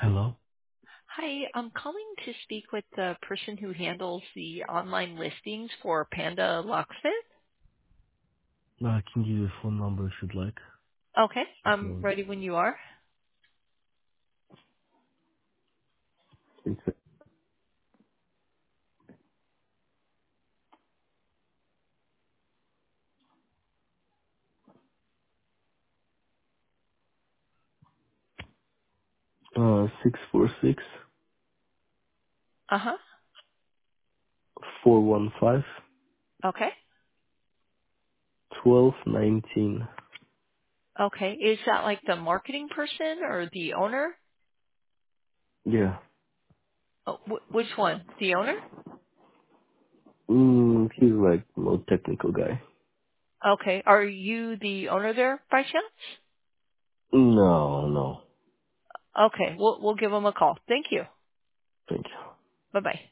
Hello? Hi, I'm calling to speak with the person who handles the online listings for Panda Locksmith. I can give you a phone number if you'd like. Okay, If I'm you ready when you are. want. It's 646 Uh-huh. 415 Okay. 1219. Okay. Is that like the marketing person or the owner? Yeah. Oh, which one? The owner? He's like no technical guy. Okay. Are you the owner there by chance? No, no. Okay. We'll give him a call. Thank you. Thank you. Bye-bye.